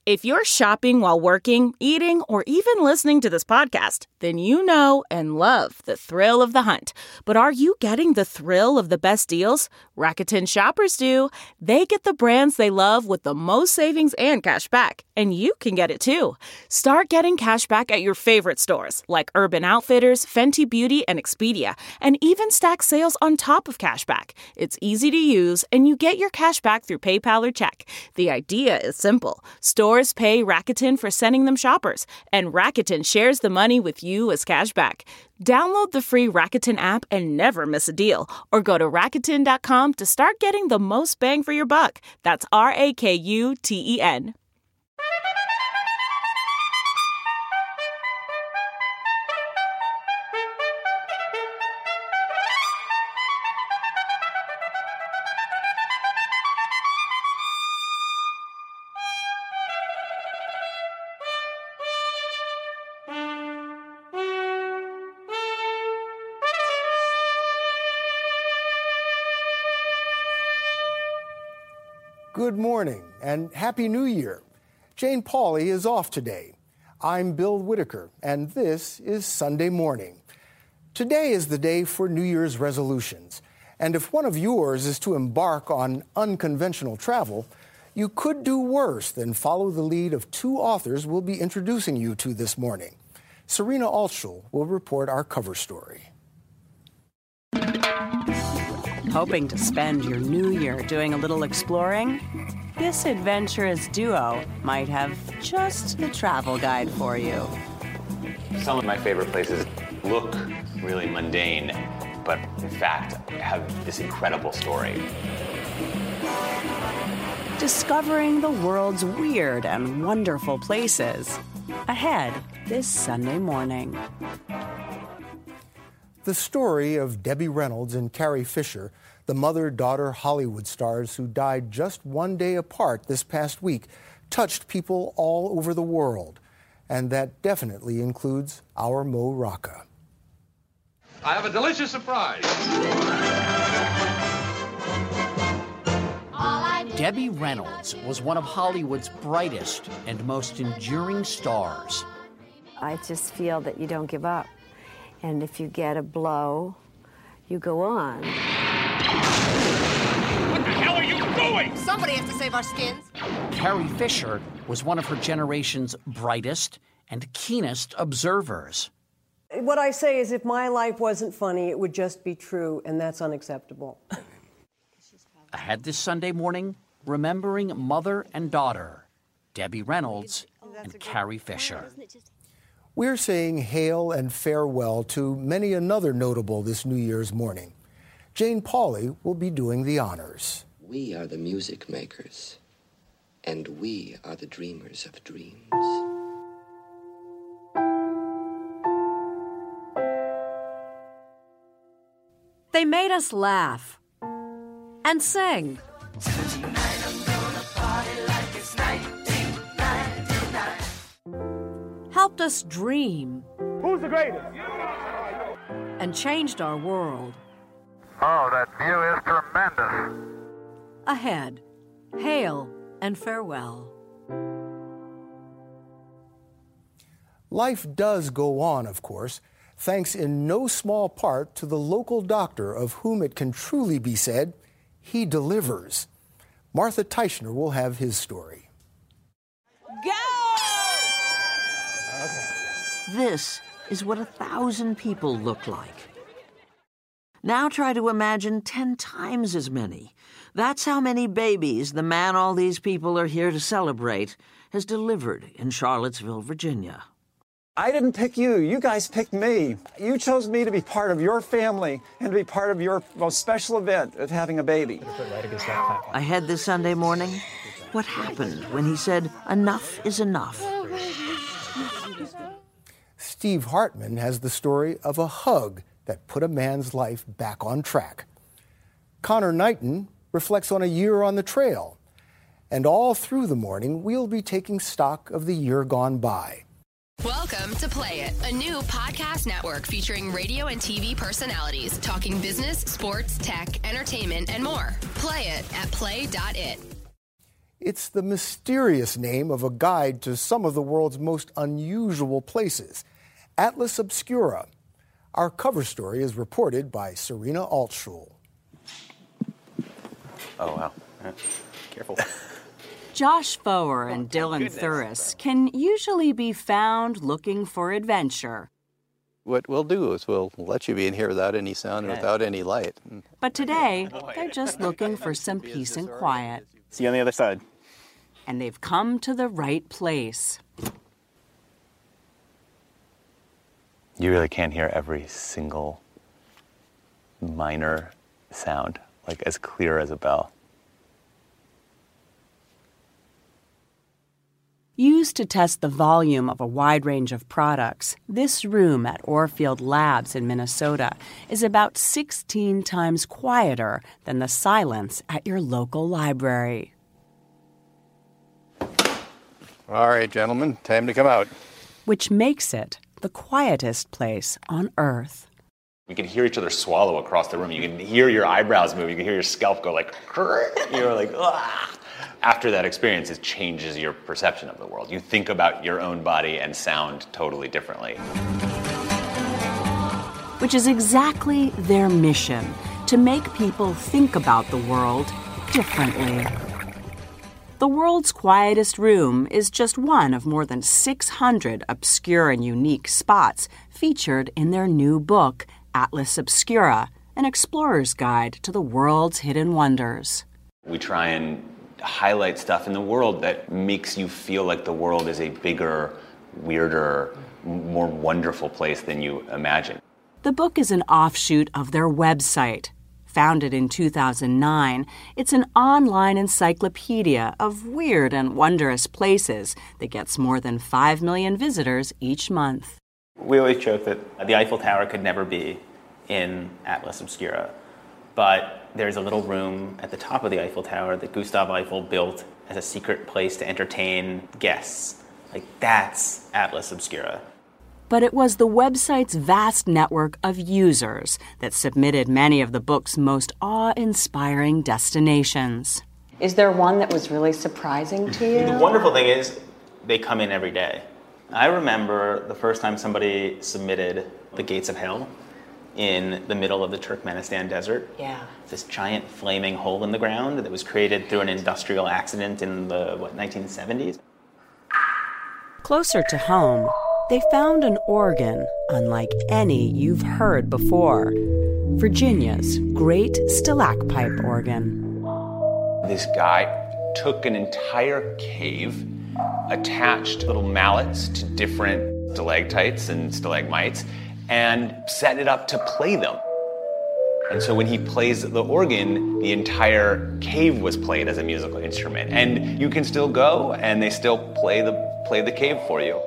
If you're shopping while working, eating, or even listening to this podcast, then you know and love the thrill of the hunt. But are you getting the thrill of the best deals? Rakuten shoppers do. They get the brands they love with the most savings and cash back. And you can get it too. Start getting cash back at your favorite stores like Urban Outfitters, Fenty Beauty, and Expedia, and even stack sales on top of cash back. It's easy to use, and you get your cash back through PayPal or check. The idea is simple. Stores pay Rakuten for sending them shoppers, and Rakuten shares the money with you as cash back. Download the free Rakuten app and never miss a deal, or go to Rakuten.com to start getting the most bang for your buck. That's Rakuten. Good morning and Happy New Year. Jane Pauley is off today. I'm Bill Whitaker, and this is Sunday Morning. Today is the day for New Year's resolutions, and if one of yours is to embark on unconventional travel, you could do worse than follow the lead of two authors we'll be introducing you to this morning. Serena Altschul will report our cover story. Hoping to spend your new year doing a little exploring? This adventurous duo might have just the travel guide for you. Some of my favorite places look really mundane, but in fact have this incredible story. Discovering the world's weird and wonderful places. Ahead this Sunday morning. The story of Debbie Reynolds and Carrie Fisher, the mother-daughter Hollywood stars who died just one day apart this past week, touched people all over the world. And that definitely includes our Mo Rocca. I have a delicious surprise. Debbie Reynolds was one of Hollywood's brightest and most enduring stars. I just feel that you don't give up. And if you get a blow, you go on. What the hell are you doing? Somebody has to save our skins. Carrie Fisher was one of her generation's brightest and keenest observers. What I say is if my life wasn't funny, it would just be true, and that's unacceptable. Ahead this Sunday morning, remembering mother and daughter, Debbie Reynolds and Carrie Fisher. We're saying hail and farewell to many another notable this New Year's morning. Jane Pauley will be doing the honors. We are the music makers, and we are the dreamers of dreams. They made us laugh and sing. Helped us dream. Who's the greatest? And changed our world. Oh, that view is tremendous. Ahead, hail and farewell. Life does go on, of course, thanks in no small part to the local doctor of whom it can truly be said, he delivers. Martha Teichner will have his story. Go! This is what 1,000 people look like. Now try to imagine 10 times as many. That's how many babies the man all these people are here to celebrate has delivered in Charlottesville, Virginia. I didn't pick you. You guys picked me. You chose me to be part of your family and to be part of your most special event of having a baby. Ahead this Sunday morning, what happened when he said, enough is enough? Steve Hartman has the story of a hug that put a man's life back on track. Connor Knighton reflects on a year on the trail. And all through the morning, we'll be taking stock of the year gone by. Welcome to Play It, a new podcast network featuring radio and TV personalities talking business, sports, tech, entertainment, and more. Play it at play.it. It's the mysterious name of a guide to some of the world's most unusual places, Atlas Obscura. Our cover story is reported by Serena Altschul. Oh, wow. Careful. Josh Foer and Dylan Thuris can usually be found looking for adventure. What we'll do is we'll let you be in here without any sound and without any light. But today, they're just looking for some peace and quiet. See you on the other side. And they've come to the right place. You really can't hear every single minor sound, like as clear as a bell. Used to test the volume of a wide range of products, this room at Orfield Labs in Minnesota is about 16 times quieter than the silence at your local library. All right, gentlemen, time to come out. Which makes it the quietest place on Earth. You can hear each other swallow across the room. You can hear your eyebrows move. You can hear your scalp go like, you're like, ah. After that experience, it changes your perception of the world. You think about your own body and sound totally differently. Which is exactly their mission, to make people think about the world differently. The world's quietest room is just one of more than 600 obscure and unique spots featured in their new book, Atlas Obscura, an explorer's guide to the world's hidden wonders. We try and highlight stuff in the world that makes you feel like the world is a bigger, weirder, more wonderful place than you imagine. The book is an offshoot of their website. Founded in 2009, it's an online encyclopedia of weird and wondrous places that gets more than 5 million visitors each month. We always joke that the Eiffel Tower could never be in Atlas Obscura, but there's a little room at the top of the Eiffel Tower that Gustave Eiffel built as a secret place to entertain guests. Like, that's Atlas Obscura. But it was the website's vast network of users that submitted many of the book's most awe-inspiring destinations. Is there one that was really surprising to you? The wonderful thing is they come in every day. I remember the first time somebody submitted the Gates of Hell in the middle of the Turkmenistan desert. Yeah. This giant flaming hole in the ground that was created through an industrial accident in the, 1970s? Closer to home, they found an organ unlike any you've heard before. Virginia's Great Stalacpipe Organ. This guy took an entire cave, attached little mallets to different stalactites and stalagmites, and set it up to play them. And so when he plays the organ, the entire cave was played as a musical instrument. And you can still go, and they still play the cave for you.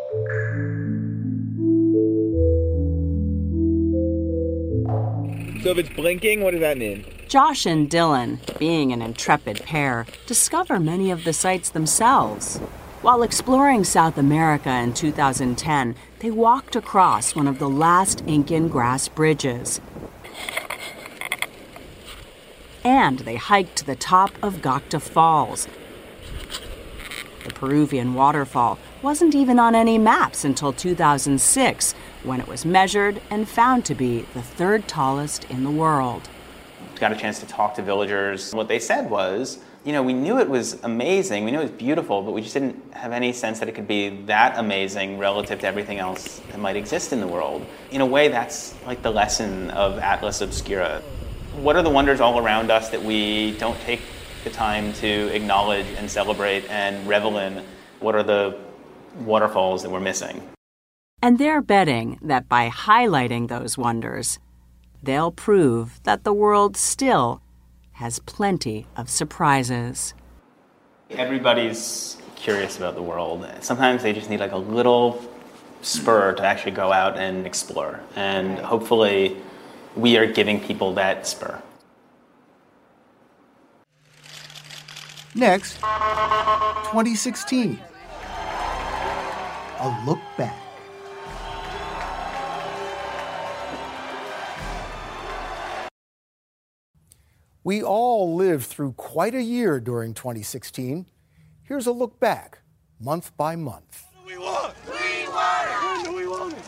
So if it's blinking, what does that mean? Josh and Dylan, being an intrepid pair, discover many of the sites themselves. While exploring South America in 2010, they walked across one of the last Incan grass bridges. And they hiked to the top of Gocta Falls. The Peruvian waterfall wasn't even on any maps until 2006, when it was measured and found to be the third tallest in the world. Got a chance to talk to villagers. What they said was, we knew it was amazing, we knew it was beautiful, but we just didn't have any sense that it could be that amazing relative to everything else that might exist in the world. In a way, that's like the lesson of Atlas Obscura. What are the wonders all around us that we don't take the time to acknowledge and celebrate and revel in? What are the waterfalls that we're missing? And they're betting that by highlighting those wonders, they'll prove that the world still has plenty of surprises. Everybody's curious about the world. Sometimes they just need like a little spur to actually go out and explore. And hopefully we are giving people that spur. Next, 2016. A look back. We all lived through quite a year during 2016. Here's a look back, month by month. We want it! We want it!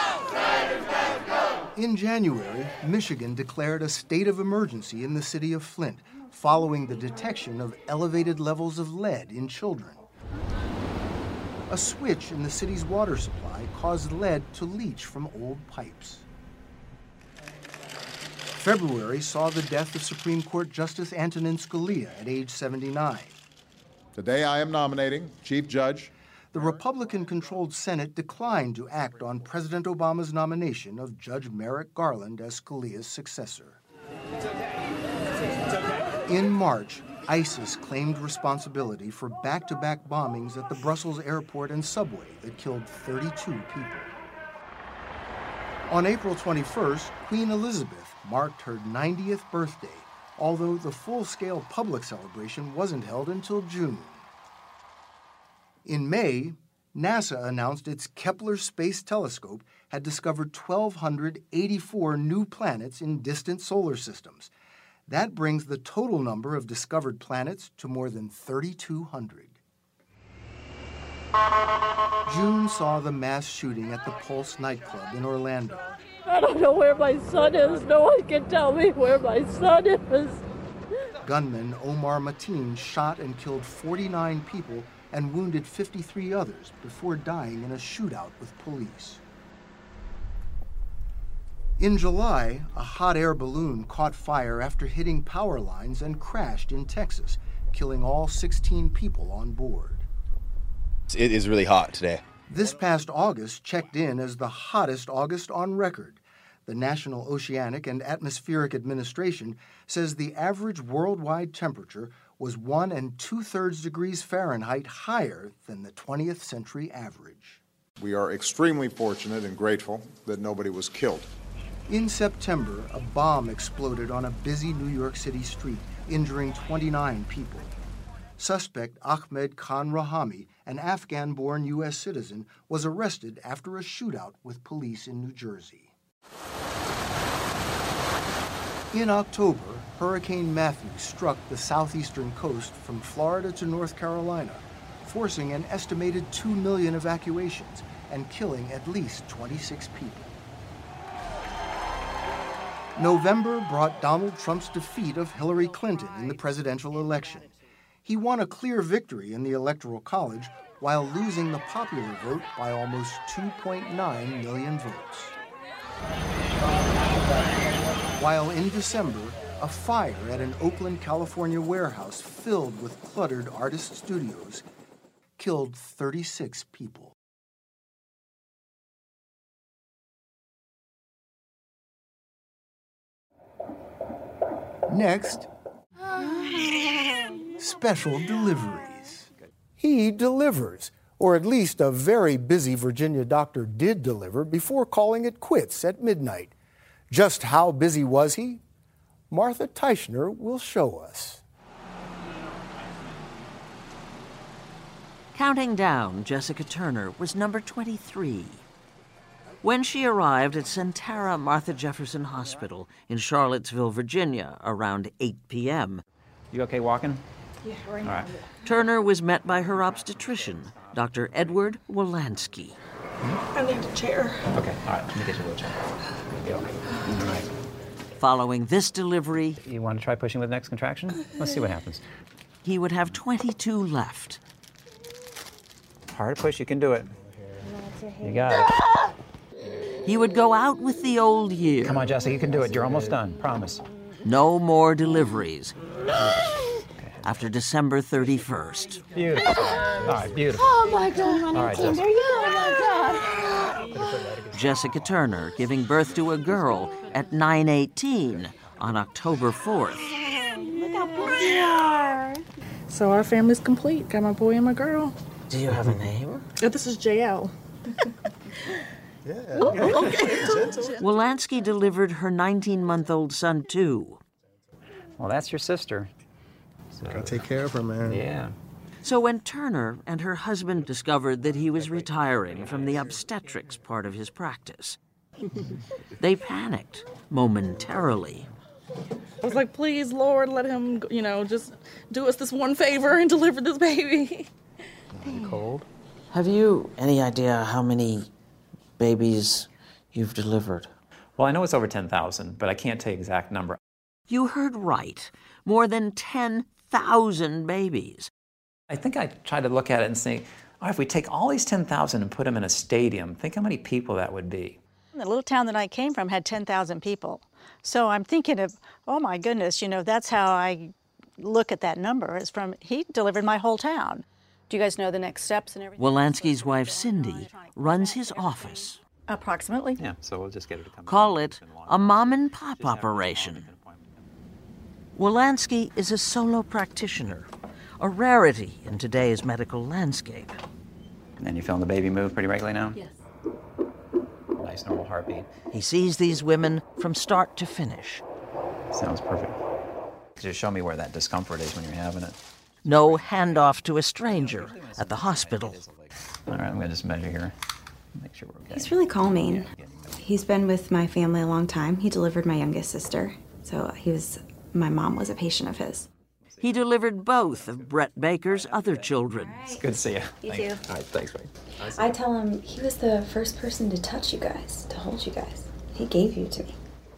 Now! In January, Michigan declared a state of emergency in the city of Flint following the detection of elevated levels of lead in children. A switch in the city's water supply caused lead to leach from old pipes. February saw the death of Supreme Court Justice Antonin Scalia at age 79. Today I am nominating Chief Judge. The Republican-controlled Senate declined to act on President Obama's nomination of Judge Merrick Garland as Scalia's successor. In March, ISIS claimed responsibility for back-to-back bombings at the Brussels airport and subway that killed 32 people. On April 21st, Queen Elizabeth marked her 90th birthday, although the full-scale public celebration wasn't held until June. In May, NASA announced its Kepler Space Telescope had discovered 1,284 new planets in distant solar systems. That brings the total number of discovered planets to more than 3,200. June saw the mass shooting at the Pulse nightclub in Orlando. I don't know where my son is. No one can tell me where my son is. Gunman Omar Mateen shot and killed 49 people and wounded 53 others before dying in a shootout with police. In July, a hot air balloon caught fire after hitting power lines and crashed in Texas, killing all 16 people on board. It is really hot today. This past August checked in as the hottest August on record. The National Oceanic and Atmospheric Administration says the average worldwide temperature was 1 2/3 degrees Fahrenheit higher than the 20th century average. We are extremely fortunate and grateful that nobody was killed. In September, a bomb exploded on a busy New York City street, injuring 29 people. Suspect Ahmed Khan Rahami, an Afghan-born U.S. citizen, was arrested after a shootout with police in New Jersey. In October, Hurricane Matthew struck the southeastern coast from Florida to North Carolina, forcing an estimated 2 million evacuations and killing at least 26 people. November brought Donald Trump's defeat of Hillary Clinton in the presidential election. He won a clear victory in the Electoral College while losing the popular vote by almost 2.9 million votes. While in December, a fire at an Oakland, California warehouse filled with cluttered artist studios killed 36 people. Next, special deliveries. He delivers, or at least a very busy Virginia doctor did deliver before calling it quits at midnight. Just how busy was he? Martha Teichner will show us. Counting down, Jessica Turner was number 23. When she arrived at Sentara Martha Jefferson Hospital in Charlottesville, Virginia, around 8 p.m., You okay walking? Yeah, right now. All right. Turner was met by her obstetrician, Dr. Edward Wolanski. I need a chair. Okay, all right, let me get you a wheelchair. All right. Following this delivery, You want to try pushing with the next contraction? Let's see what happens. he would have 22 left. Hard to push, you can do it. You got it. He would go out with the old year. Come on, Jessica, you can do it. You're almost done, promise. No more deliveries. After December 31st. Beautiful. All right, beautiful. Oh my God, All right, there Jessica. you go. Oh my God. Jessica Turner giving birth to a girl at 9:18 on October 4th. Look how pretty you are. So our family's complete. Got my boy and my girl. Do you have a name? Oh, this is JL. Wolanski delivered her 19-month-old son, too. Well, that's your sister. Gotta take care of her, man. Yeah. So when Turner and her husband discovered that he was retiring from the obstetrics part of his practice, they panicked momentarily. I was like, please, Lord, let him, just do us this one favor and deliver this baby. Cold. Have you any idea how many babies you've delivered? Well, I know it's over 10,000, but I can't tell you the exact number. You heard right. More than 10,000 babies. I think I try to look at it and think, if we take all these 10,000 and put them in a stadium, think how many people that would be. The little town that I came from had 10,000 people. So I'm thinking of, oh my goodness, that's how I look at that number. He delivered my whole town. Do you guys know the next steps and everything? Wolanski's wife, Cindy, runs his office. Approximately. Yeah, so we'll just get her to come. Call it a mom-and-pop operation. Wolanski is a solo practitioner, a rarity in today's medical landscape. And you feeling the baby move pretty regularly now? Yes. Nice normal heartbeat. He sees these women from start to finish. Sounds perfect. Just show me where that discomfort is when you're having it. No handoff to a stranger at the hospital. All right, I'm going to just measure here. Make sure we're okay. He's really calming. He's been with my family a long time. He delivered my youngest sister, so my mom was a patient of his. He delivered both of Brett Baker's other children. It's good to see you. You too. All right, thanks, Ray. I tell him he was the first person to touch you guys, to hold you guys. He gave you to me.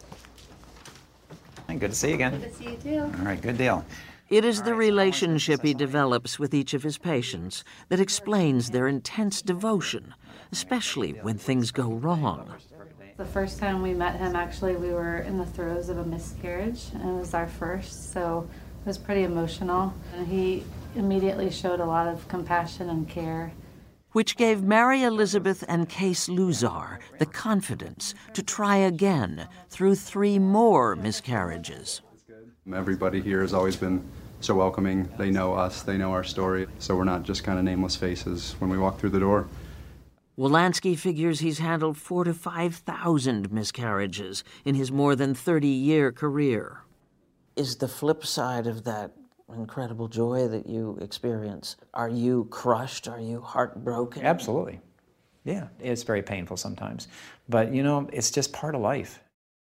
Hey, good to see you again. Good to see you too. All right, good deal. It is the relationship he develops with each of his patients that explains their intense devotion, especially when things go wrong. The first time we met him, actually, we were in the throes of a miscarriage, and it was our first, so it was pretty emotional. And he immediately showed a lot of compassion and care. Which gave Mary Elizabeth and Case Luzar the confidence to try again through 3 more miscarriages. Everybody here has always been so welcoming. They know us, they know our story, so we're not just kind of nameless faces when we walk through the door. Wolanski figures he's handled 4,000 to 5,000 miscarriages in his more than 30-year career. Is the flip side of that incredible joy that you experience, are you crushed? Are you heartbroken? Absolutely. Yeah, it's very painful sometimes. But, it's just part of life.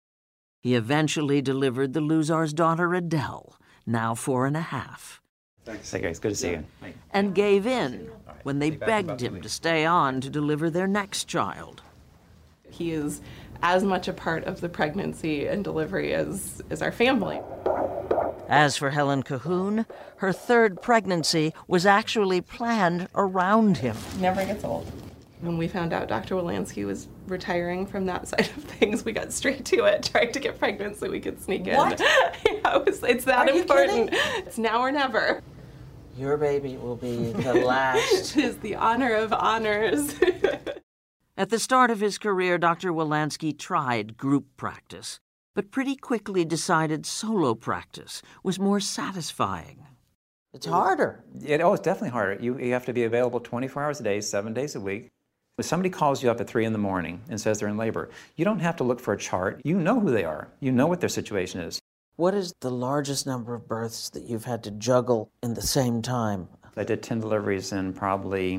He eventually delivered the Luzar's daughter, Adele, now 4.5. Thanks. Hey guys, good to see you. And gave in when they begged him to stay on to deliver their next child. He is as much a part of the pregnancy and delivery as our family. As for Helen Cahoon, her 3rd pregnancy was actually planned around him. Never gets old. When we found out Dr. Wolanski was retiring from that side of things, we got straight to it, trying to get pregnant so we could sneak in. What? Yeah, it's that important. It's now or never. Your baby will be the last. It is the honor of honors. At the start of his career, Dr. Wolanski tried group practice, but pretty quickly decided solo practice was more satisfying. It's harder. It's definitely harder. You have to be available 24 hours a day, 7 days a week. If somebody calls you up at 3 in the morning and says they're in labor, you don't have to look for a chart. You know who they are. You know what their situation is. What is the largest number of births that you've had to juggle in the same time? I did 10 deliveries in probably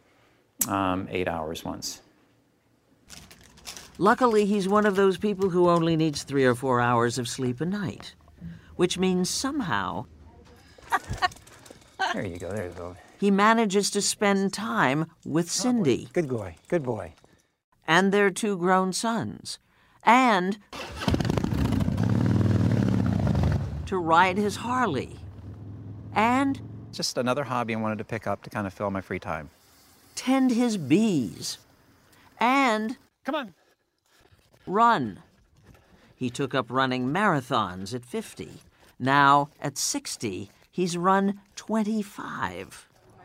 8 hours once. Luckily, he's one of those people who only needs 3 or 4 hours of sleep a night, which means somehow... There you go, there you go. He manages to spend time with Cindy. Good boy, good boy. And their 2 grown sons. And to ride his Harley. And just another hobby I wanted to pick up to kind of fill my free time. Tend his bees. And come on. Run. He took up running marathons at 50. Now, at 60, he's run 25.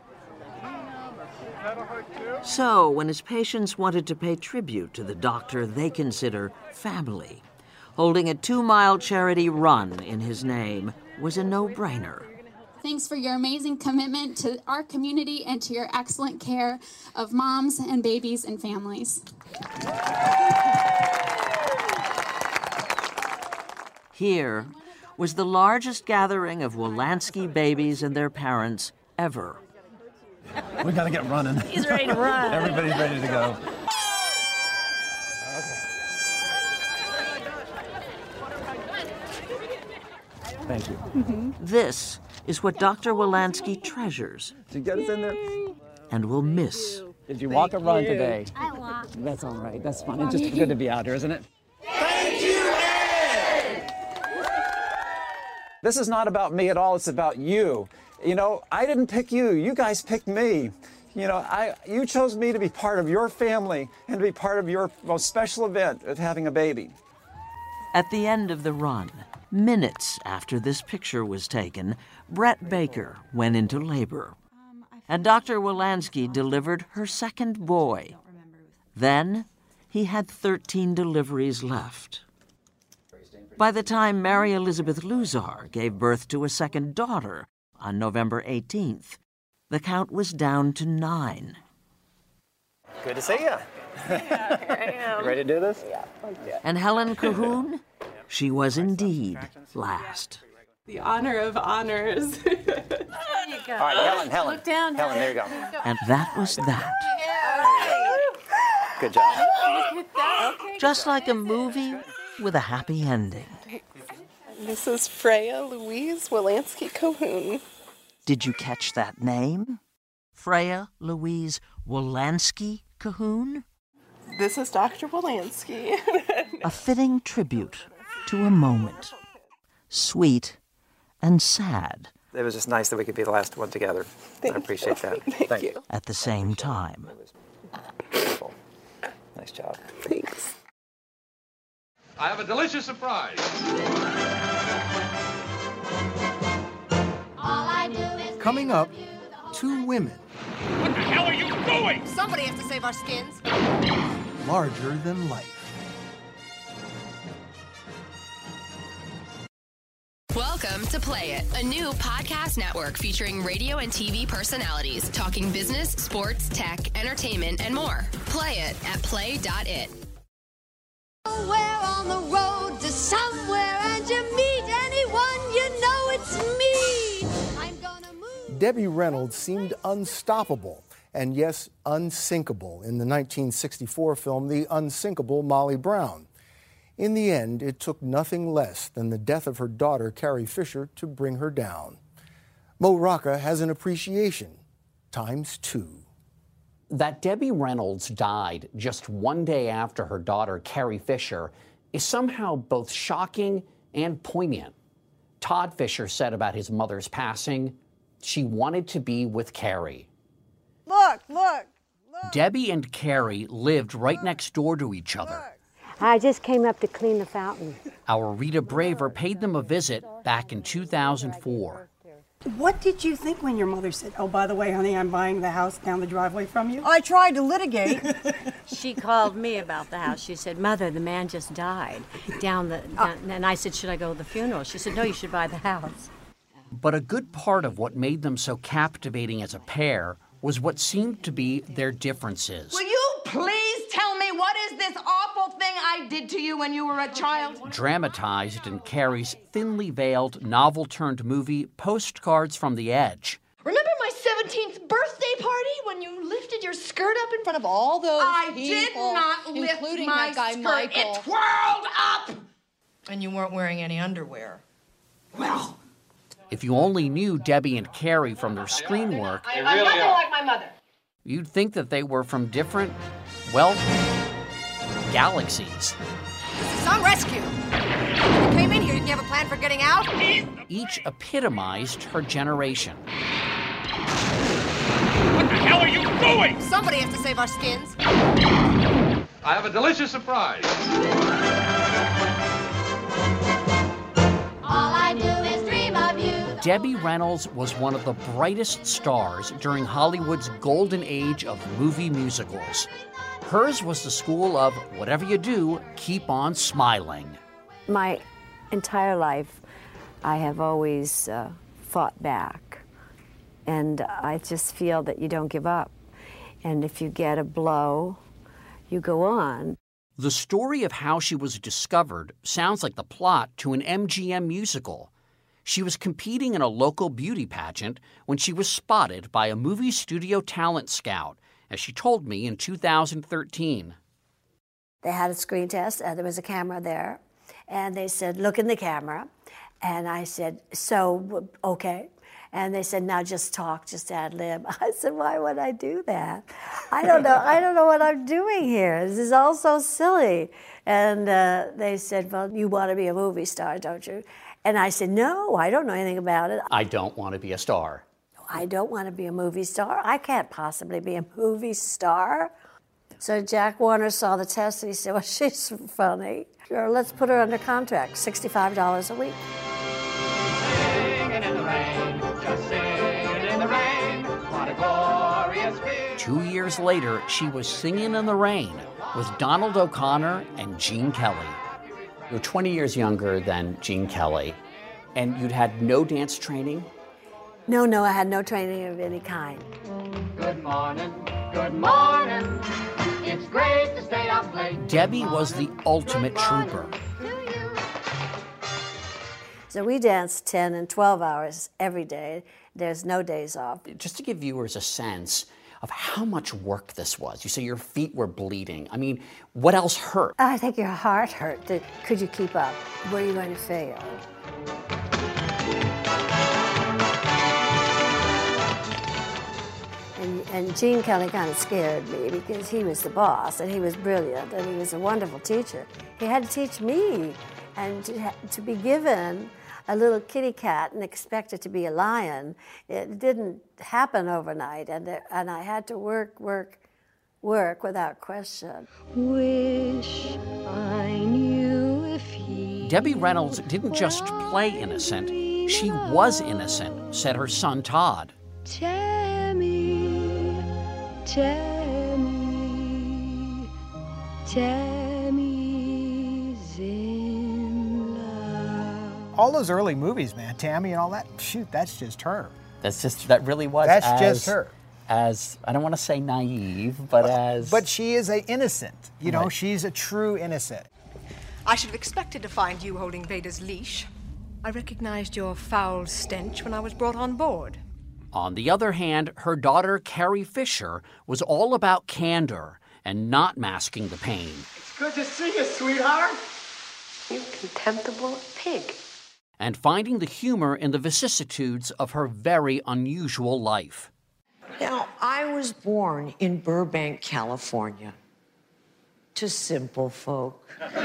So, when his patients wanted to pay tribute to the doctor they consider family, holding a 2-mile charity run in his name was a no-brainer. Thanks for your amazing commitment to our community and to your excellent care of moms and babies and families. Here was the largest gathering of Wolanski babies and their parents ever. We gotta get running. He's ready to run. Everybody's ready to go. Thank you. This is what Dr. Wolanski treasures. Did you get us in there? And will miss. Did you walk or run today? I walked. That's all right. That's fine. It's just good to be out here, isn't it? Thank you, Ed! This is not about me at all. It's about you. You know, I didn't pick you. You guys picked me. You know, you chose me to be part of your family and to be part of your most special event of having a baby. At the end of the run, minutes after this picture was taken, Brett Baker went into labor. And Dr. Wolanski delivered her second boy. Then he had 13 deliveries left. By the time Mary Elizabeth Luzar gave birth to a second daughter on November 18th, the count was down to 9. Good to see you. Yeah, here I am. You ready to do this? Yeah. And Helen Cahoon, she was indeed last. The honor of honors. There you go. All right, Helen. Look down. Helen, there you go. And that was that. Good job. Look at that. Okay. Just like a movie with a happy ending. This is Freya Louise Wolanski Cahoon. Did you catch that name? Freya Louise Wolanski Cahoon? This is Dr. Wolanski. A fitting tribute to a moment. Sweet and sad. It was just nice that we could be the last one together. I appreciate that. Thank you. At the same time. Beautiful. Nice job. Thanks. I have a delicious surprise. Coming up, 2 women. What the hell are you doing? Somebody has to save our skins. Larger than life. Welcome to Play It, a new podcast network featuring radio and TV personalities talking business, sports, tech, entertainment, and more. Play it at play.it. Somewhere on the road to somewhere, and you meet anyone, you know it's me. I'm gonna move. Debbie Reynolds seemed unstoppable and, yes, unsinkable in the 1964 film The Unsinkable Molly Brown. In the end, it took nothing less than the death of her daughter, Carrie Fisher, to bring her down. Mo Rocca has an appreciation, ×2. That Debbie Reynolds died just one day after her daughter, Carrie Fisher, is somehow both shocking and poignant. Todd Fisher said about his mother's passing, she wanted to be with Carrie. Look. Debbie and Carrie lived right next door to each other. I just came up to clean the fountain. Our Rita Braver paid them a visit back in 2004. What did you think when your mother said, oh, by the way, honey, I'm buying the house down the driveway from you? I tried to litigate. She called me about the house. She said, Mother, the man just died and I said, should I go to the funeral? She said, no, you should buy the house. But a good part of what made them so captivating as a pair was what seemed to be their differences. Will you please tell me what is this awful thing I did to you when you were a child? Dramatized in Carrie's thinly veiled novel-turned-movie Postcards from the Edge. Remember my 17th birthday party when you lifted your skirt up in front of all those people? I did not lift including my that guy, skirt. Michael. It twirled up! And you weren't wearing any underwear. Well, If you only knew Debbie and Carrie from their screen work, I'm nothing like my mother. you'd think that they were from different, well, galaxies. This is some rescue. When you came in here, didn't you have a plan for getting out? Each epitomized her generation. What the hell are you doing? Somebody has to save our skins. I have a delicious surprise. All I do is dream of you. Debbie Reynolds was one of the brightest stars during Hollywood's golden age of movie musicals. Hers was the school of whatever you do, keep on smiling. My entire life, I have always fought back. And I just feel that you don't give up. And if you get a blow, you go on. The story of how she was discovered sounds like the plot to an MGM musical. She was competing in a local beauty pageant when she was spotted by a movie studio talent scout, as she told me in 2013. They had a screen test, there was a camera there, and they said, look in the camera, And I said, so, okay. And they said, now just talk, just ad lib. I said, why would I do that? I don't know what I'm doing here. This is all so silly. And they said, well, you want to be a movie star, don't you? And I said, no, I don't know anything about it. I don't want to be a star. I don't want to be a movie star. I can't possibly be a movie star. So Jack Warner saw the test and he said, well, she's funny. Sure, let's put her under contract, $65 a week. Singing in the rain, just singing in the rain. What a glorious feeling. 2 years later, she was singing in the rain with Donald O'Connor and Gene Kelly. You're 20 years younger than Gene Kelly, and you'd had no dance training? No, I had no training of any kind. Good morning, good morning. It's great to stay up late. Debbie was the ultimate trooper. So we danced 10 and 12 hours every day. There's no days off. Just to give viewers a sense of how much work this was. You say your feet were bleeding. I mean, what else hurt? I think your heart hurt. Could you keep up? Were you going to fail? And Gene Kelly kind of scared me because he was the boss and he was brilliant and he was a wonderful teacher. He had to teach me, and to be given a little kitty cat and expect it to be a lion, it didn't happen overnight, and I had to work without question. Wish I knew if he... Debbie Reynolds didn't just play innocent, she was innocent, said her son Todd. Tammy's in love. All those early movies, man, Tammy and all that, shoot, that's just her. That really was. That's just her. As, I don't want to say naive, but as... But she is a innocent. You know, Right. she's a true innocent. I should have expected to find you holding Vader's leash. I recognized your foul stench when I was brought on board. On the other hand, her daughter, Carrie Fisher, was all about candor and not masking the pain. It's good to see you, sweetheart. You contemptible pig. And finding the humor in the vicissitudes of her very unusual life. Now, I was born in Burbank, California, to simple folk.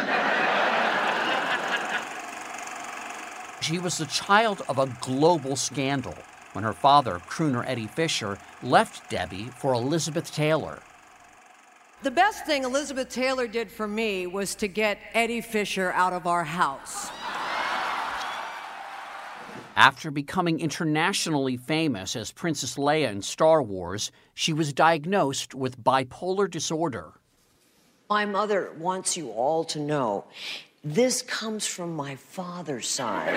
She was the child of a global scandal when her father, crooner Eddie Fisher, left Debbie for Elizabeth Taylor. The best thing Elizabeth Taylor did for me was to get Eddie Fisher out of our house. After becoming internationally famous as Princess Leia in Star Wars, she was diagnosed with bipolar disorder. My mother wants you all to know this comes from my father's side.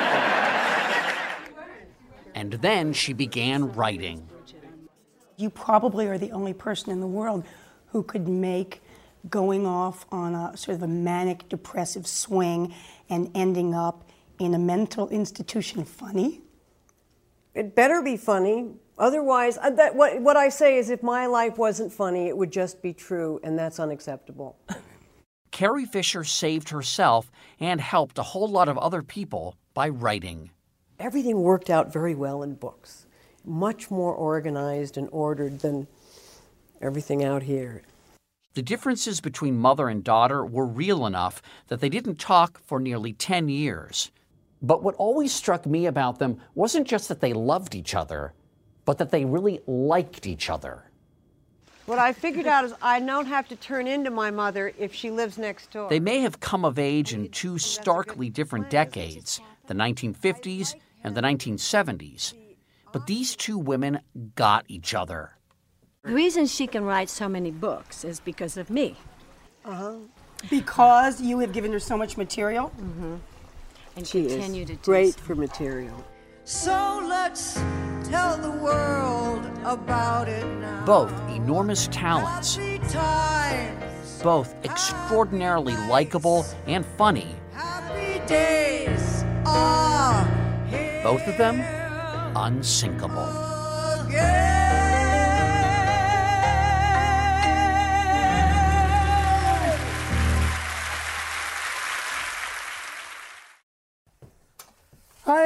And then she began writing. You probably are the only person in the world who could make going off on a sort of a manic depressive swing and ending up in a mental institution funny. It better be funny. Otherwise, what I say is if my life wasn't funny, it would just be true, and that's unacceptable. Carrie Fisher saved herself and helped a whole lot of other people by writing. Everything worked out very well in books. Much more organized and ordered than everything out here. The differences between mother and daughter were real enough that they didn't talk for nearly 10 years. But what always struck me about them wasn't just that they loved each other, but that they really liked each other. What I figured out is I don't have to turn into my mother if she lives next door. They may have come of age in two starkly different decades, the 1950s and the 1970s, but these two women got each other. The reason she can write so many books is because of me. Because you have given her so much material? Mm-hmm. And She continue is to do great so. for material. So let's tell the world about it now. Both enormous talents, Happy times, both extraordinarily likable and funny, happy days are here both of them unsinkable. again.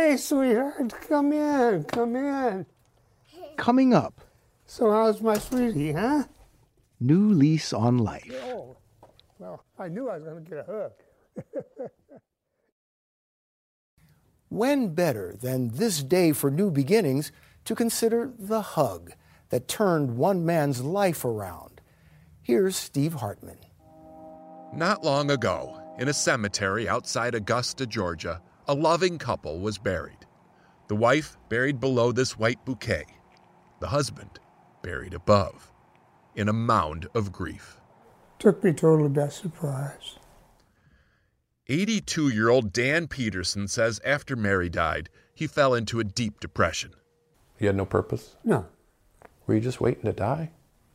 Hi, sweetheart. Come in, come in. Coming up, So how's my sweetie, huh? new lease on life. Oh, well, I knew I was going to get a hug. When better than this day for new beginnings to consider the hug that turned one man's life around? Here's Steve Hartman. Not long ago, in a cemetery outside Augusta, Georgia, a loving couple was buried. The wife buried below this white bouquet. The husband buried above, in a mound of grief. Took me totally by surprise. 82-year-old Dan Peterson says after Mary died, he fell into a deep depression. You had no purpose? No. Were you just waiting to die?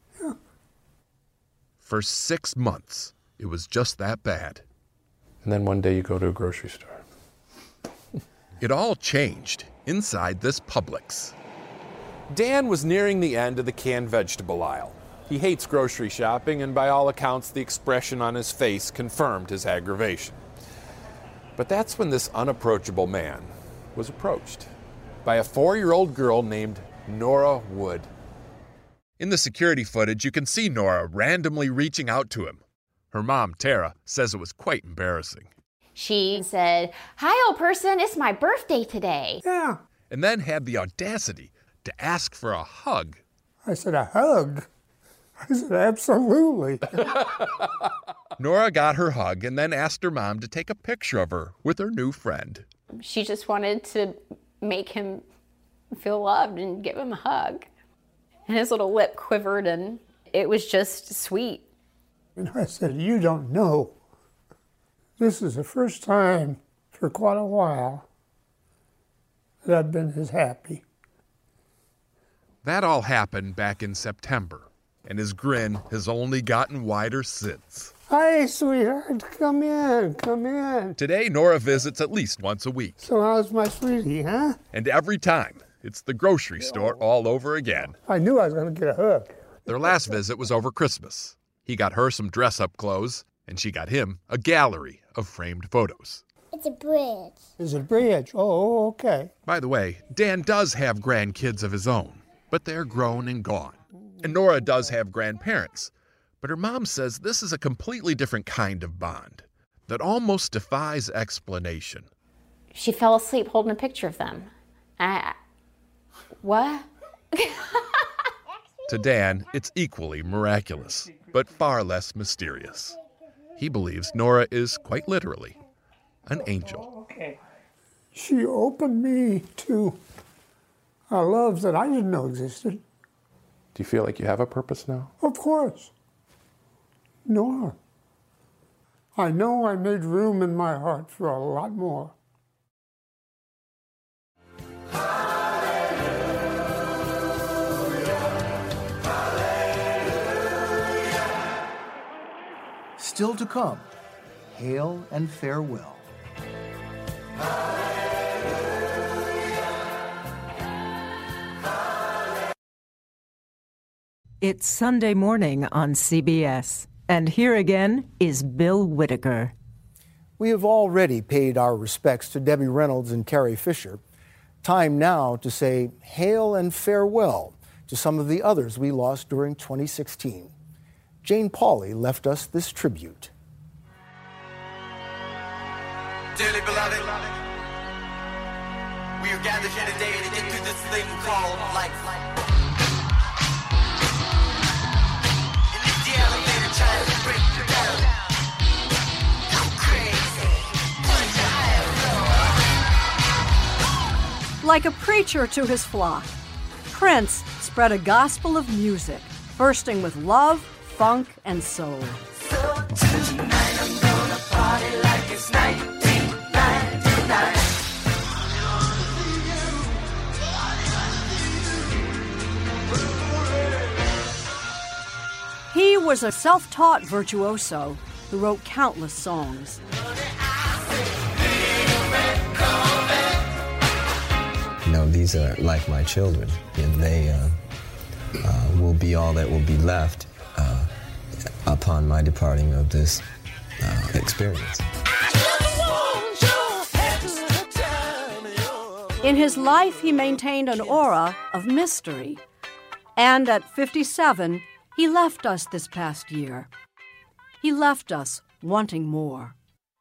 For 6 months, it was just that bad. And then one day you go to a grocery store. It all changed inside this Publix. Dan was nearing the end of the canned vegetable aisle. He hates grocery shopping, and by all accounts, the expression on his face confirmed his aggravation. But that's when this unapproachable man was approached by a 4-year-old girl named Nora Wood. In the security footage, you can see Nora randomly reaching out to him. Her mom, Tara, says it was quite embarrassing. She said, "Hi, old person, it's my birthday today." Yeah. And then had the audacity to ask for a hug. I said, a hug? I said, absolutely. Nora got her hug and then asked her mom to take a picture of her with her new friend. She just wanted to make him feel loved and give him a hug. And his little lip quivered, and it was just sweet. And I said, you don't know. This is the first time for quite a while that I've been as happy. That all happened back in September, and his grin has only gotten wider since. Hi, sweetheart. Come in, come in. Today, Nora visits at least once a week. So how's my sweetie, huh? And every time, it's the grocery store all over again. I knew I was going to get a hug. Their last visit was over Christmas. He got her some dress-up clothes, and she got him a gallery of framed photos. It's a bridge. It's a bridge. Oh, okay. By the way, Dan does have grandkids of his own, but they're grown and gone. And Nora does have grandparents, but her mom says this is a completely different kind of bond that almost defies explanation. She fell asleep holding a picture of them. What? To Dan, it's equally miraculous, but far less mysterious. He believes Nora is quite literally an angel. Okay. She opened me to a love that I didn't know existed. Do you feel like you have a purpose now? Of course. Nora. I know I made room in my heart for a lot more. Still to come, hail and farewell. It's Sunday morning on CBS, and here again is Bill Whitaker. We have already paid our respects to Debbie Reynolds and Carrie Fisher. Time now to say hail and farewell to some of the others we lost during 2016. Jane Pauley left us this tribute. Dearly beloved, we are gathered here today to get through this thing called life. In the elevator trying to break you down. Go crazy. Punch your ass. Like a preacher to his flock, Prince spread a gospel of music, bursting with love, funk, and soul. So tonight I'm gonna party like it's 1999. He was a self-taught virtuoso who wrote countless songs. You know, these are like my children, and they will be all that will be left upon my departing of this experience. In his life, he maintained an aura of mystery. And at 57, he left us this past year. He left us wanting more.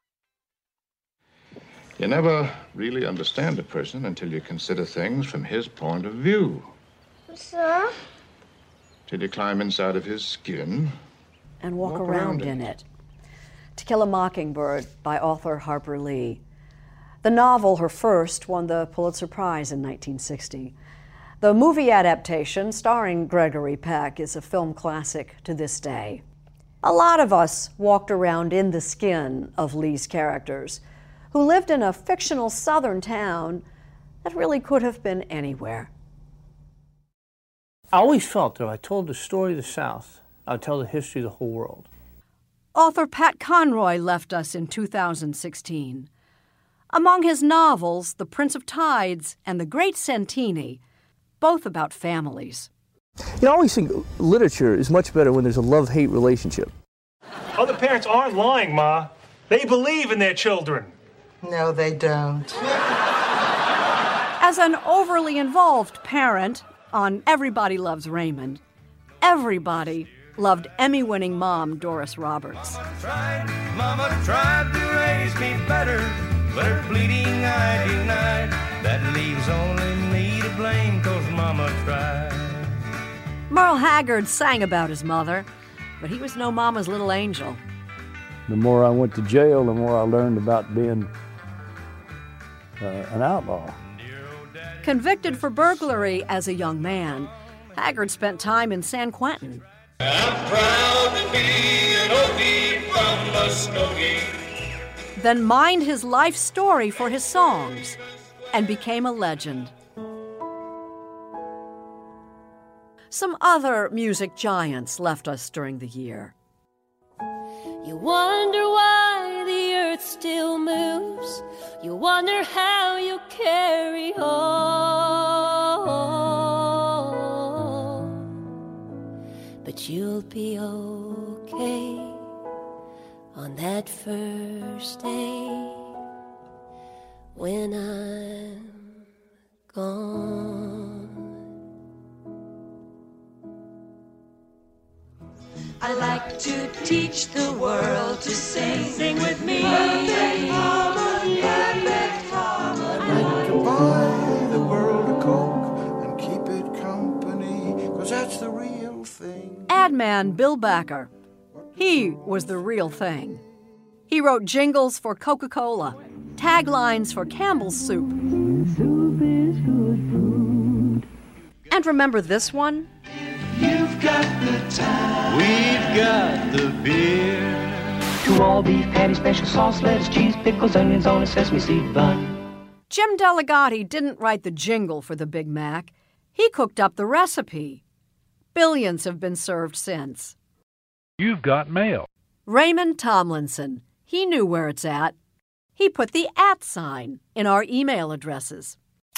You never really understand a person until you consider things from his point of view. Sir? Till you climb inside of his skin. And walk around in it. To Kill a Mockingbird by author Harper Lee. The novel, her first, won the Pulitzer Prize in 1960. The movie adaptation, starring Gregory Peck, is a film classic to this day. A lot of us walked around in the skin of Lee's characters, who lived in a fictional southern town that really could have been anywhere. I always felt that if I told the story of the South, I would tell the history of the whole world. Author Pat Conroy left us in 2016. Among his novels, The Prince of Tides and The Great Santini, both about families. I always think literature is much better when there's a love-hate relationship. Other parents aren't lying, Ma. They believe in their children. No, they don't. As an overly involved parent on Everybody Loves Raymond, everybody loved Emmy-winning mom Doris Roberts. Mama tried to raise me better, but her pleading I denied. That leaves only me to blame, 'cause Mama tried. Merle Haggard sang about his mother, but he was no mama's little angel. The more I went to jail, the more I learned about being an outlaw. Convicted for burglary as a young man, Haggard spent time in San Quentin. I'm proud to be an Okie from Muskogee. Then mined his life story for his songs and became a legend. Some other music giants left us during the year. You wonder why the earth still moves. You wonder how you carry on. But you'll be okay on that first day when I'm gone. I like to teach the world to sing. Sing with me. Perfect harmony, perfect harmony. I like to buy the world a Coke and keep it company, 'cause that's the real thing. Ad man Bill Backer. He was the real thing. He wrote jingles for Coca-Cola, taglines for Campbell's Soup. Soup is good food. And remember this one? You've got the time. We've got the beer. 2 all-beef patties, special sauce, lettuce, cheese, pickles, onions on a sesame seed bun. Jim Delegati didn't write the jingle for the Big Mac. He cooked up the recipe. Billions have been served since. You've got mail. Raymond Tomlinson. He knew where it's at. He put the @ sign in our email addresses.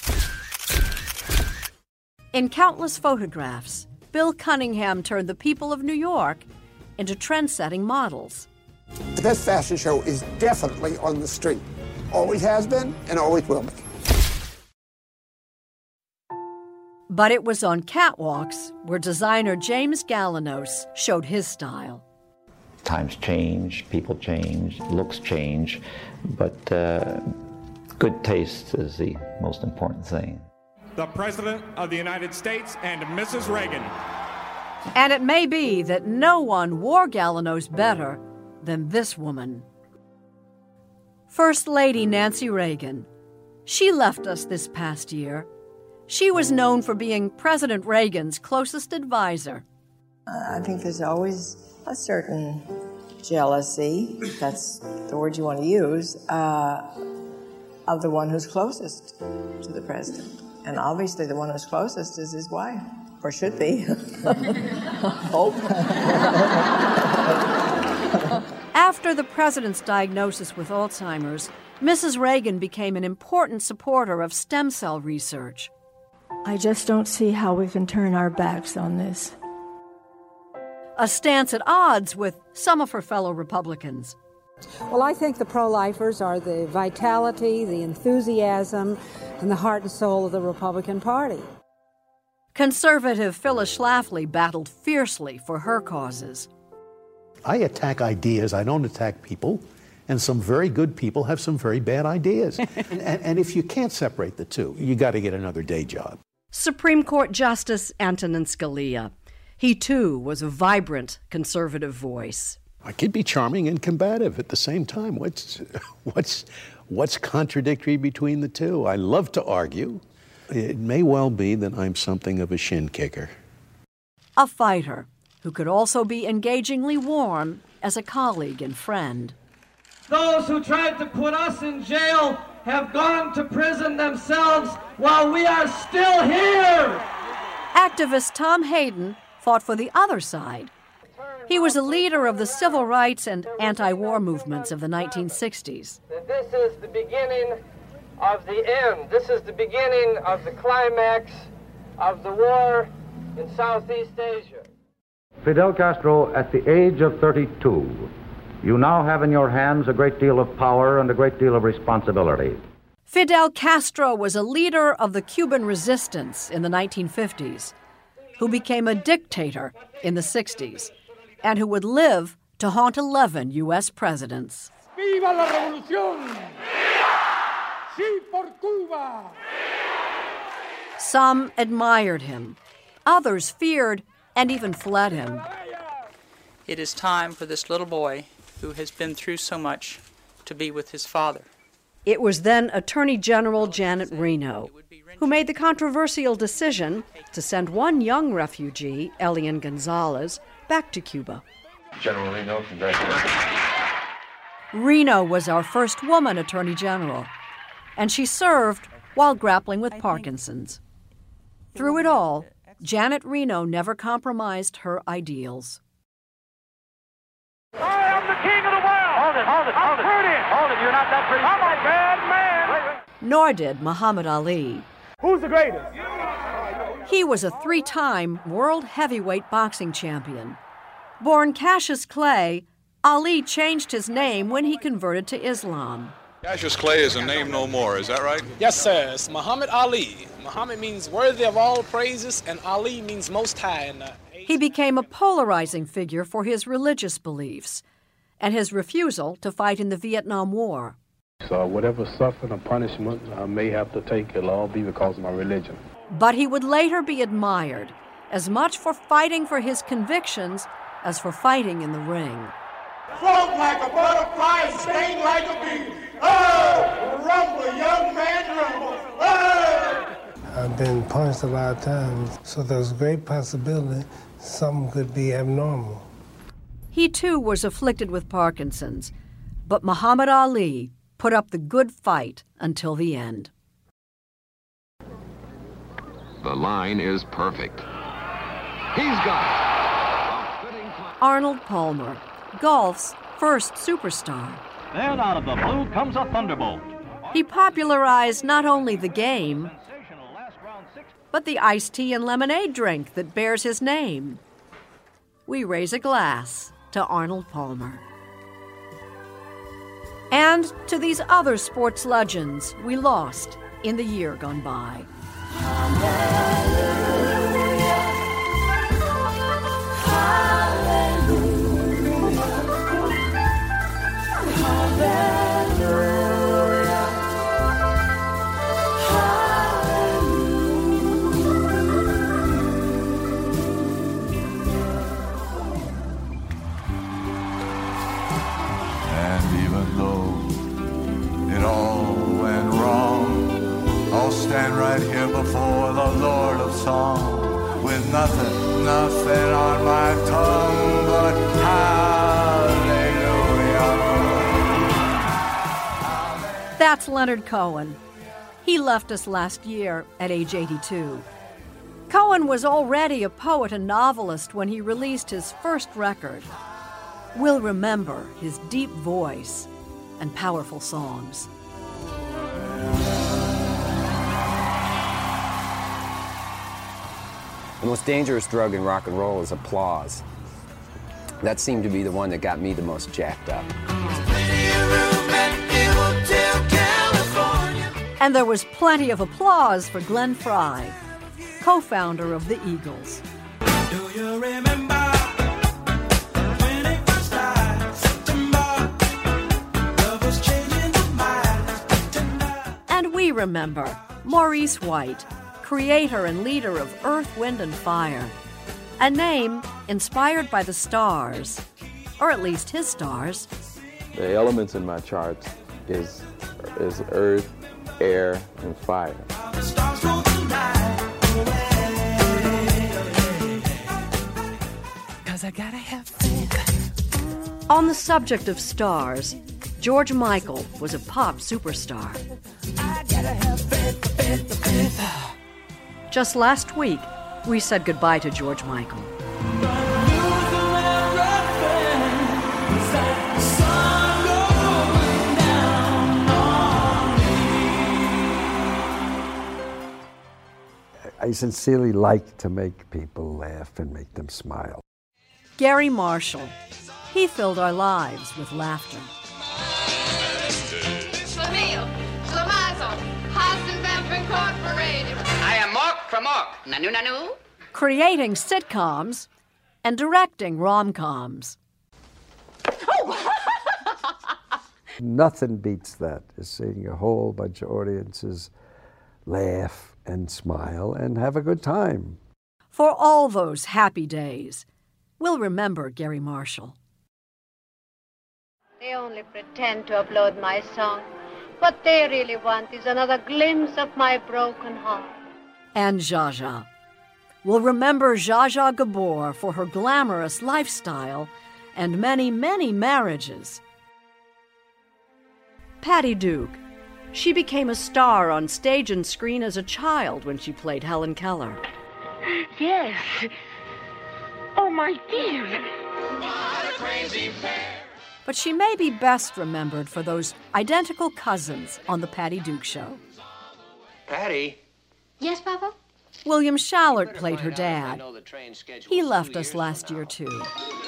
In countless photographs, Bill Cunningham turned the people of New York into trend-setting models. The best fashion show is definitely on the street. Always has been and always will be. But it was on catwalks where designer James Galanos showed his style. Times change, people change, looks change, but good taste is the most important thing. The President of the United States and Mrs. Reagan. And it may be that no one wore Galanos better than this woman. First Lady Nancy Reagan. She left us this past year. She was known for being President Reagan's closest advisor. I think there's always a certain jealousy, if that's the word you want to use, of the one who's closest to the president. And obviously the one who's closest is his wife, or should be. Hope. After the president's diagnosis with Alzheimer's, Mrs. Reagan became an important supporter of stem cell research. I just don't see how we can turn our backs on this. A stance at odds with some of her fellow Republicans. Well, I think the pro-lifers are the vitality, the enthusiasm, and the heart and soul of the Republican Party. Conservative Phyllis Schlafly battled fiercely for her causes. I attack ideas, I don't attack people, and some very good people have some very bad ideas. and if you can't separate the two, you got to get another day job. Supreme Court Justice Antonin Scalia. He, too, was a vibrant conservative voice. I could be charming and combative at the same time. What's contradictory between the two? I love to argue. It may well be that I'm something of a shin kicker. A fighter who could also be engagingly warm as a colleague and friend. Those who tried to put us in jail have gone to prison themselves while we are still here. Activist Tom Hayden fought for the other side. He was a leader of the civil rights and anti-war movements of the 1960s. This is the beginning of the end. This is the beginning of the climax of the war in Southeast Asia. Fidel Castro, at the age of 32, you now have in your hands a great deal of power and a great deal of responsibility. Fidel Castro was a leader of the Cuban resistance in the 1950s, who became a dictator in the 60s, and who would live to haunt 11 U.S. presidents. ¡Viva la revolución! ¡Sí por Cuba! Some admired him. Others feared and even fled him. It is time for this little boy, who has been through so much, to be with his father. It was then Attorney General Janet Reno who made the controversial decision to send one young refugee, Elian Gonzalez, back to Cuba. General Reno, congratulations. Reno was our first woman Attorney General, and she served while grappling with Parkinson's. Through it all, Janet Reno never compromised her ideals. I am the king of the world! Hold it, hold it, hold it. Hold it, you're not that pretty. I'm a bad man! Nor did Muhammad Ali. Who's the greatest? He was a 3-time world heavyweight boxing champion. Born Cassius Clay, Ali changed his name when he converted to Islam. Cassius Clay is a name no more, is that right? Yes, sir. It's Muhammad Ali. Muhammad means worthy of all praises, and Ali means most high. He became a polarizing figure for his religious beliefs and his refusal to fight in the Vietnam War. So whatever suffering or punishment I may have to take, it'll all be because of my religion. But he would later be admired, as much for fighting for his convictions as for fighting in the ring. Float like a butterfly, sting like a bee. Oh, rumble, young man, rumble. Oh! I've been punched a lot of times, so there's a great possibility something could be abnormal. He too was afflicted with Parkinson's, but Muhammad Ali put up the good fight until the end. The line is perfect. He's got it. Arnold Palmer, golf's first superstar. Then out of the blue comes a thunderbolt. He popularized not only the game, but the iced tea and lemonade drink that bears his name. We raise a glass to Arnold Palmer. And to these other sports legends we lost in the year gone by. Stand right here before the Lord of Song with nothing on my tongue but hallelujah. That's Leonard Cohen. He left us last year at age 82. Cohen was already a poet and novelist when he released his first record. We'll remember his deep voice and powerful songs. The most dangerous drug in rock and roll is applause. That seemed to be the one that got me the most jacked up. And there was plenty of applause for Glenn Frey, co-founder of the Eagles. Do you remember when it first started? September, love was changing the mind. And we remember Maurice White, creator and leader of Earth, Wind and Fire, a name inspired by the stars, or at least his stars. The elements in my charts is earth, air, and fire. On the subject of stars, George Michael was a pop superstar. Just last week, we said goodbye to George Michael. I sincerely like to make people laugh and make them smile. Gary Marshall. He filled our lives with laughter. I am Mark from Mark. Nanu nanu. Creating sitcoms and directing rom-coms. Nothing beats that, is seeing a whole bunch of audiences laugh and smile and have a good time. For all those happy days, we'll remember Gary Marshall. They only pretend to upload my song. What they really want is another glimpse of my broken heart. And Zsa Zsa. We'll remember Zsa Zsa Gabor for her glamorous lifestyle and many, many marriages. Patty Duke. She became a star on stage and screen as a child when she played Helen Keller. Yes. Oh, my dear. But she may be best remembered for those identical cousins on The Patty Duke Show. Patty? Yes, Papa? William Shallert played her dad. He left us last year, too.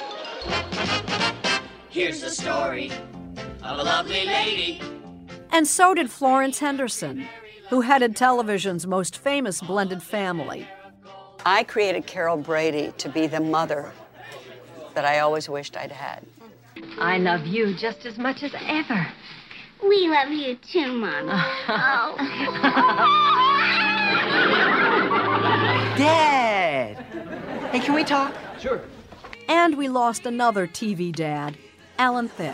Here's the story of a lovely lady. And so did Florence Henderson, who headed television's most famous blended family. I created Carol Brady to be the mother that I always wished I'd had. I love you just as much as ever. We love you too, Mommy. Oh. Dad! Hey, can we talk? Sure. And we lost another TV dad, Alan Thicke.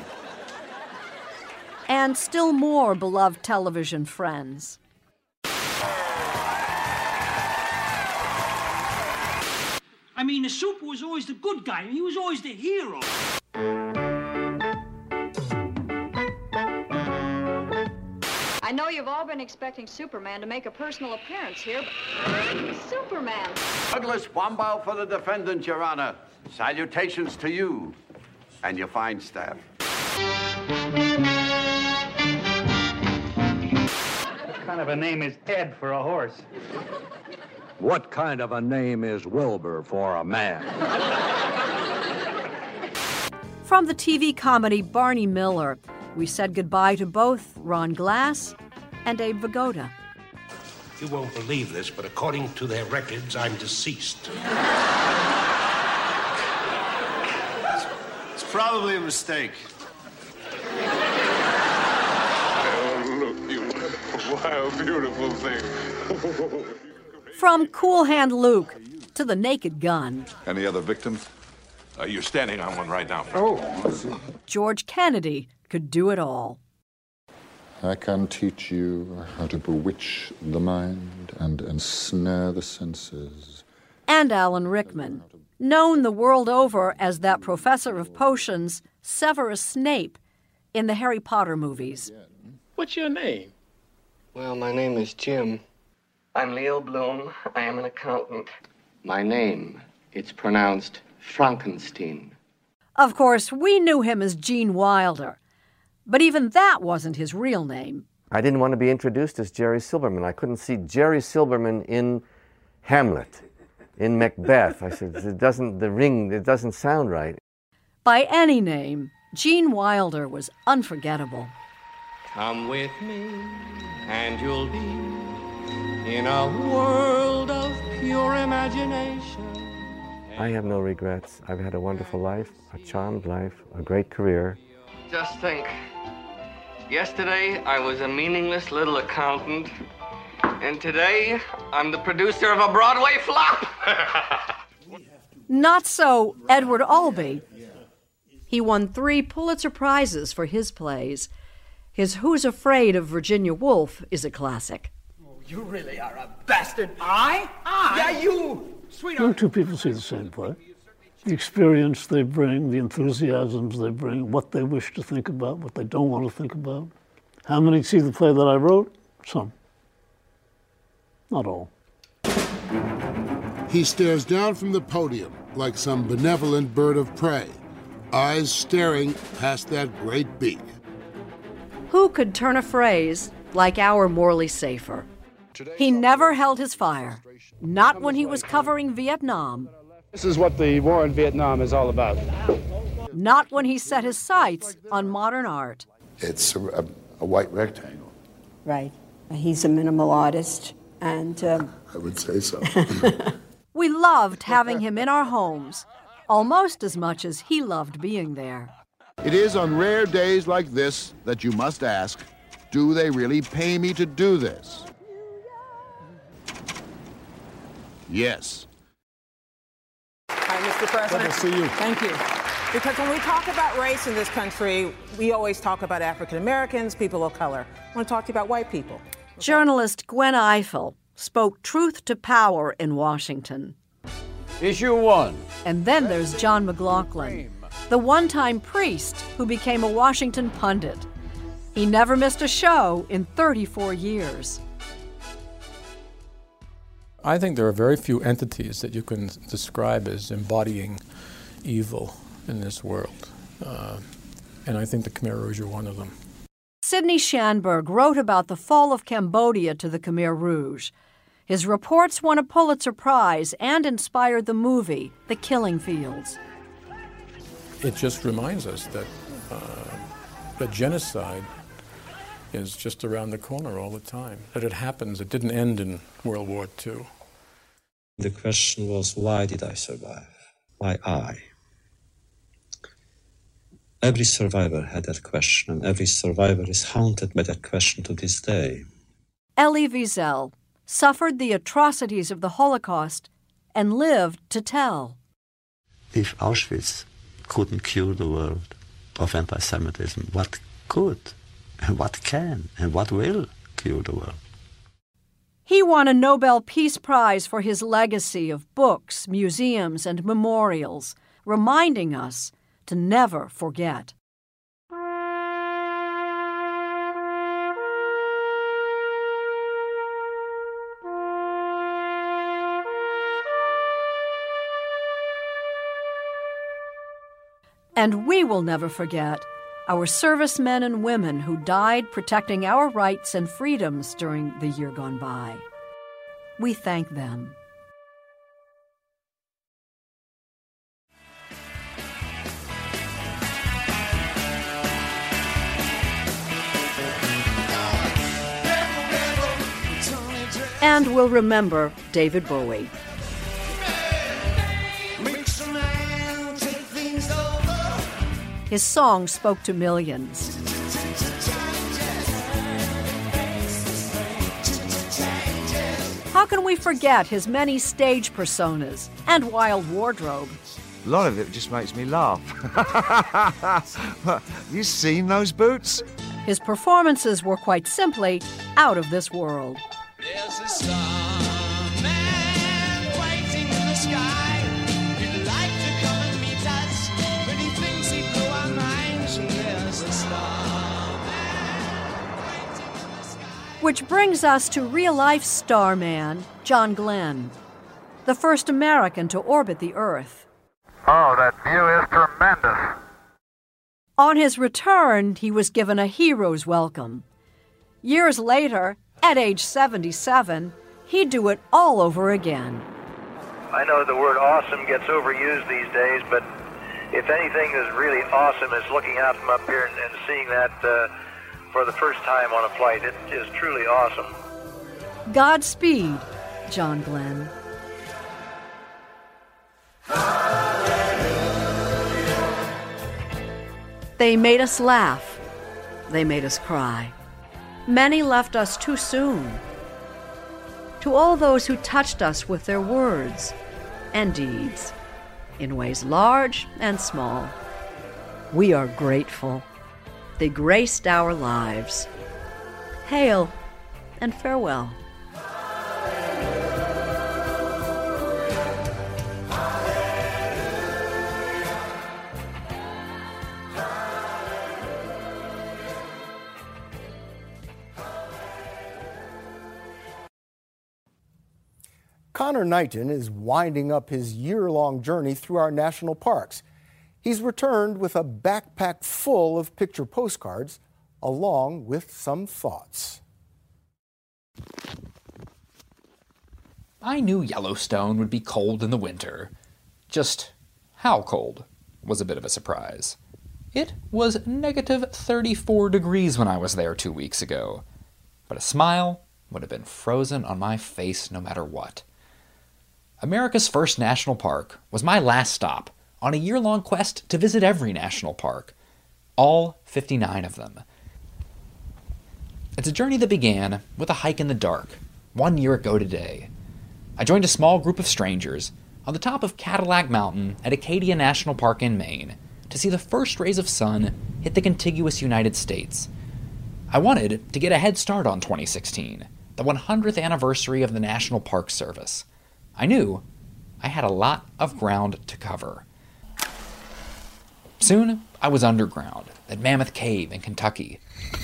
And still more beloved television friends. I mean, the super was always the good guy. He was always the hero. I know you've all been expecting Superman to make a personal appearance here, but Superman! Douglas Wambaugh for the defendant, Your Honor. Salutations to you and your fine staff. What kind of a name is Ed for a horse? What kind of a name is Wilbur for a man? From the TV comedy Barney Miller, we said goodbye to both Ron Glass and Abe Vigoda. You won't believe this, but according to their records, I'm deceased. It's probably a mistake. Oh, look, you wild, beautiful thing. From Cool Hand Luke to the Naked Gun. Any other victims? You're standing on one right now. Oh. George Kennedy could do it all. I can teach you how to bewitch the mind and ensnare the senses. And Alan Rickman, known the world over as that professor of potions, Severus Snape, in the Harry Potter movies. What's your name? Well, my name is Jim. I'm Leo Bloom. I am an accountant. My name, it's pronounced Frankenstein. Of course, we knew him as Gene Wilder, but even that wasn't his real name. I didn't want to be introduced as Jerry Silberman. I couldn't see Jerry Silberman in Hamlet, in Macbeth. I said, it doesn't sound right. By any name, Gene Wilder was unforgettable. Come with me, and you'll be in a world of pure imagination. I have no regrets. I've had a wonderful life, a charmed life, a great career. Just think, yesterday I was a meaningless little accountant, and today I'm the producer of a Broadway flop. Not so Edward Albee. He won 3 Pulitzer Prizes for his plays. His Who's Afraid of Virginia Woolf is a classic. You really are a bastard. I? Yeah, you! Sweetheart. No two people see the same play. The experience they bring, the enthusiasms they bring, what they wish to think about, what they don't want to think about. How many see the play that I wrote? Some. Not all. He stares down from the podium like some benevolent bird of prey, eyes staring past that great beak. Who could turn a phrase like our Morley Safer? He never held his fire, not when he was covering Vietnam. This is what the war in Vietnam is all about. Not when he set his sights on modern art. It's a white rectangle. Right. He's a minimal artist, and... I would say so. We loved having him in our homes, almost as much as he loved being there. It is on rare days like this that you must ask, do they really pay me to do this? Yes. Hi, Mr. President. Good to see you. Thank you. Because when we talk about race in this country, we always talk about African Americans, people of color. I want to talk to you about white people. Journalist Gwen Ifill spoke truth to power in Washington. Issue 1. And then there's John McLaughlin, the one-time priest who became a Washington pundit. He never missed a show in 34 years. I think there are very few entities that you can describe as embodying evil in this world. And I think the Khmer Rouge are one of them. Sidney Schanberg wrote about the fall of Cambodia to the Khmer Rouge. His reports won a Pulitzer Prize and inspired the movie, The Killing Fields. It just reminds us that that genocide is just around the corner all the time, that it happens. It didn't end in World War II. The question was, why did I survive? Why I? Every survivor had that question, and every survivor is haunted by that question to this day. Elie Wiesel suffered the atrocities of the Holocaust and lived to tell. If Auschwitz couldn't cure the world of anti-Semitism, what could, and what can, and what will cure the world? He won a Nobel Peace Prize for his legacy of books, museums, and memorials, reminding us to never forget. And we will never forget our servicemen and women who died protecting our rights and freedoms during the year gone by. We thank them. And we'll remember David Bowie. His song spoke to millions. How can we forget his many stage personas and wild wardrobe? A lot of it just makes me laugh. Have you seen those boots? His performances were quite simply out of this world. There's a starman waiting in the sky. He'd like to come and meet us, but he thinks he'd blow our minds. There's a starman waiting in the sky. Which brings us to real-life starman John Glenn, the first American to orbit the Earth. Oh, that view is tremendous. On his return, he was given a hero's welcome. Years later, at age 77, he'd do it all over again. I know the word awesome gets overused these days, but if anything is really awesome, it's looking out from up here and seeing that for the first time on a flight. It is truly awesome. Godspeed, John Glenn. They made us laugh. They made us cry. Many left us too soon. To all those who touched us with their words and deeds, in ways large and small, we are grateful. They graced our lives. Hail and farewell. Connor Knighton is winding up his year-long journey through our national parks. He's returned with a backpack full of picture postcards, along with some thoughts. I knew Yellowstone would be cold in the winter. Just how cold was a bit of a surprise. It was negative 34 degrees when I was there 2 weeks ago, but a smile would have been frozen on my face no matter what. America's first national park was my last stop on a year-long quest to visit every national park, all 59 of them. It's a journey that began with a hike in the dark 1 year ago today. I joined a small group of strangers on the top of Cadillac Mountain at Acadia National Park in Maine to see the first rays of sun hit the contiguous United States. I wanted to get a head start on 2016, the 100th anniversary of the National Park Service. I knew I had a lot of ground to cover. Soon, I was underground at Mammoth Cave in Kentucky.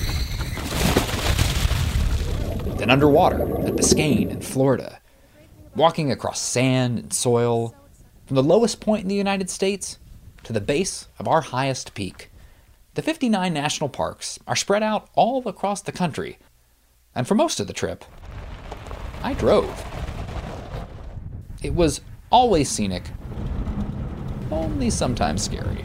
Then underwater at Biscayne in Florida, walking across sand and soil from the lowest point in the United States to the base of our highest peak. The 59 national parks are spread out all across the country, and for most of the trip, I drove. It was always scenic, only sometimes scary.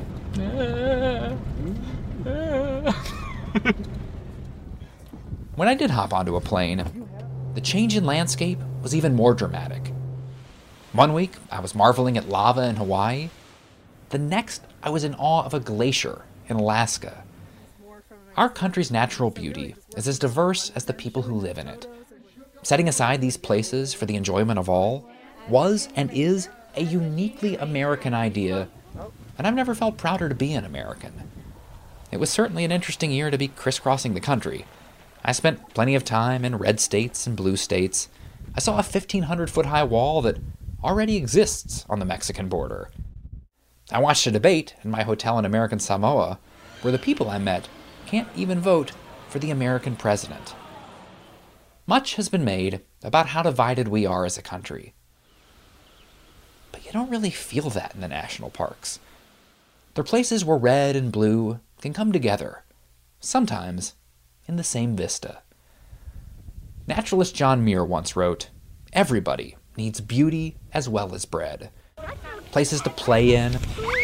When I did hop onto a plane, the change in landscape was even more dramatic. 1 week, I was marveling at lava in Hawaii. The next, I was in awe of a glacier in Alaska. Our country's natural beauty is as diverse as the people who live in it. Setting aside these places for the enjoyment of all was and is a uniquely American idea, and I've never felt prouder to be an American. It was certainly an interesting year to be crisscrossing the country. I spent plenty of time in red states and blue states. I saw a 1,500-foot-high wall that already exists on the Mexican border. I watched a debate in my hotel in American Samoa where the people I met can't even vote for the American president. Much has been made about how divided we are as a country. But you don't really feel that in the national parks. They're places where red and blue can come together, sometimes in the same vista. Naturalist John Muir once wrote, "Everybody needs beauty as well as bread. Places to play in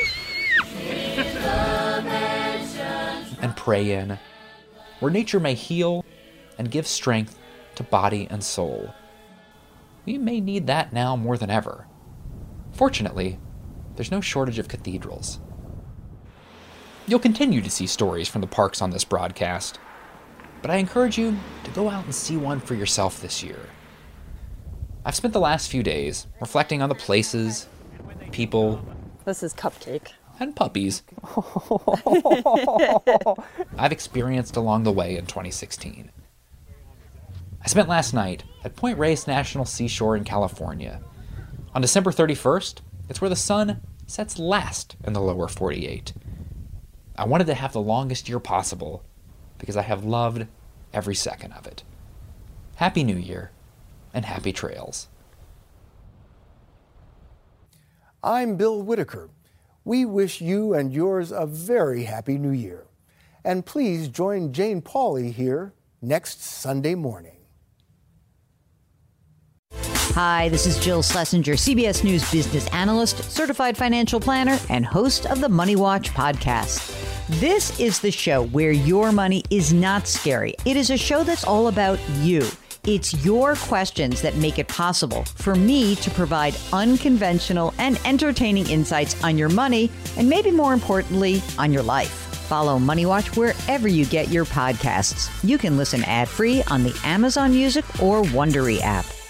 and pray in, where nature may heal and give strength to body and soul. We may need that now more than ever. Fortunately, there's no shortage of cathedrals." You'll continue to see stories from the parks on this broadcast, but I encourage you to go out and see one for yourself this year. I've spent the last few days reflecting on the places, people, this is Cupcake, and puppies I've experienced along the way in 2016. I spent last night at Point Reyes National Seashore in California. On December 31st, it's where the sun sets last in the lower 48. I wanted to have the longest year possible because I have loved every second of it. Happy New Year and happy trails. I'm Bill Whitaker. We wish you and yours a very happy New Year. And please join Jane Pauley here next Sunday morning. Hi, this is Jill Schlesinger, CBS News business analyst, certified financial planner, and host of the Money Watch podcast. This is the show where your money is not scary. It is a show that's all about you. It's your questions that make it possible for me to provide unconventional and entertaining insights on your money, and maybe more importantly, on your life. Follow Money Watch wherever you get your podcasts. You can listen ad-free on the Amazon Music or Wondery app.